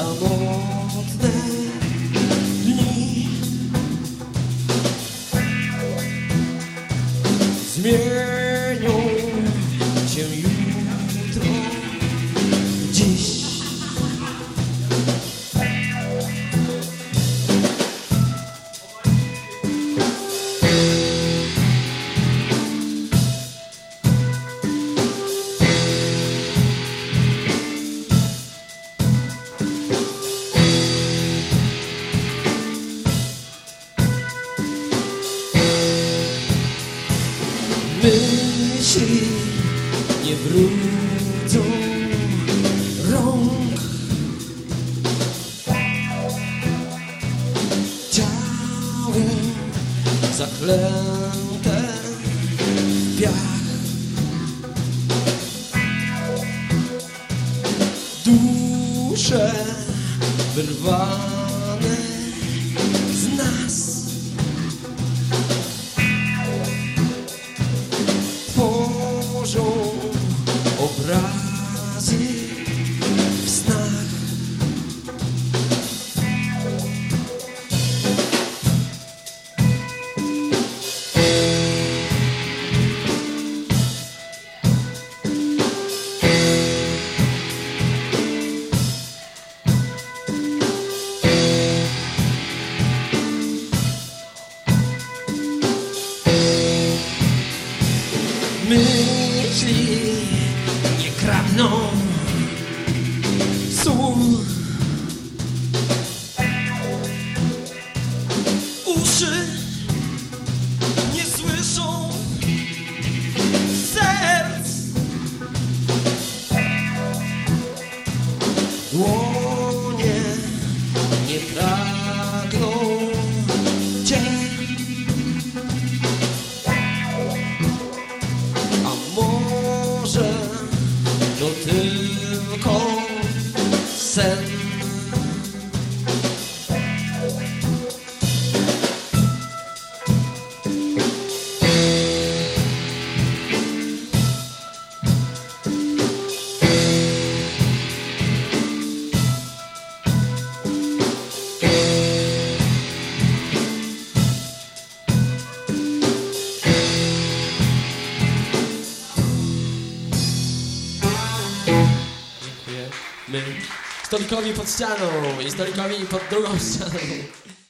samotne dni. Zmienią się jutro, dziś. Myśli nie wrócą rąk, ciało zaklęte w piach, dusze wyrwane z nas. Tworzą obrazy w snach. Myśli nie kradną słów, uszy nie słyszą serc, dłonie nie pragną cię. To tylko sen. My stolikowi pod ścianą i stolikowi pod drugą ścianą.